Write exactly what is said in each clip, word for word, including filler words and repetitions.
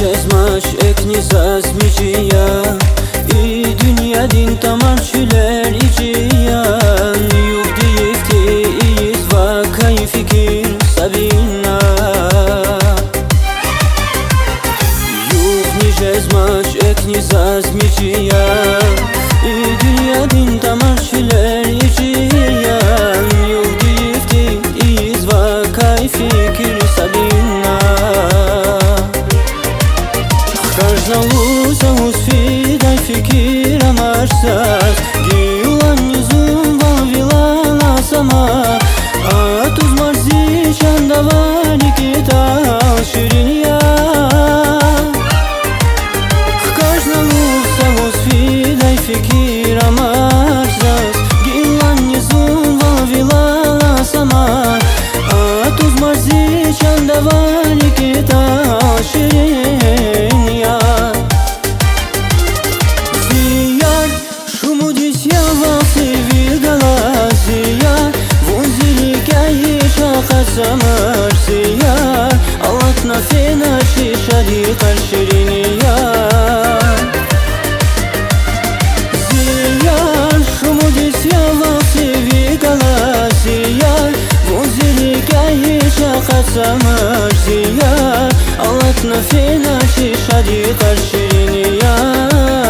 Cezmaş ekni zazmiciya İ dünya din tamam şüler iciyan Yuh deyifti iyiz vakay fikir sabina Yuh ni cezmaş ekni zazmiciya İ dünya din tamam şüler iciyan Yuh deyifti iyiz vakay fikir sabina Каждому усфидай fikir amarsız Giyulan yüzüm valvila la sama Atuz marzi çandavani kital şirin ya Каждому усфидай fikir amarsız Giyulan yüzüm valvila la sama Atuz marzi çandavani kital şirin ya Замар сияр Аллатна фена шишади каршириния Зияр шумудис ява севигала Зияр вузилика ешака замар Зияр Аллатна фена шишади каршириния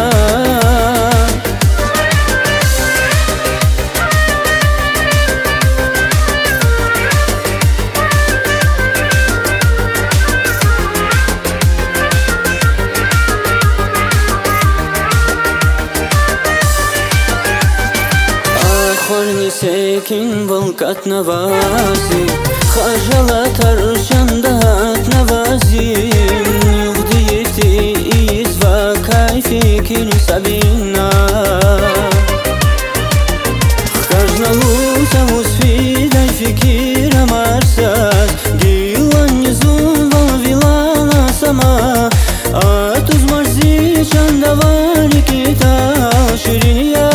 Хорни секин волкат навази Хажала таршандат навази Юх дейти изва кайфи кин сабина Кажна луса усфидай fikir amarsız Giyulan yüzüm valvila la sama Atuz marzi çandavani kital şirin ya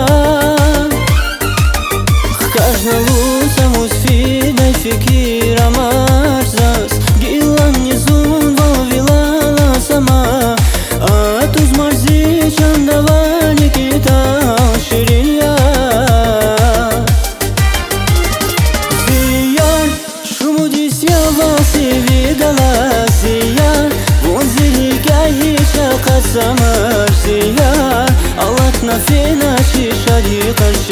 Каждому усфидай fikir amarsız Giyulan yüzüm valvila la sama Atuz marzi çandavani kital şirin ya Ziyar şumudis yava sevigala Ziyar vunzilika hiç alkat zamar Ziyar Allatna fena şişadi karşı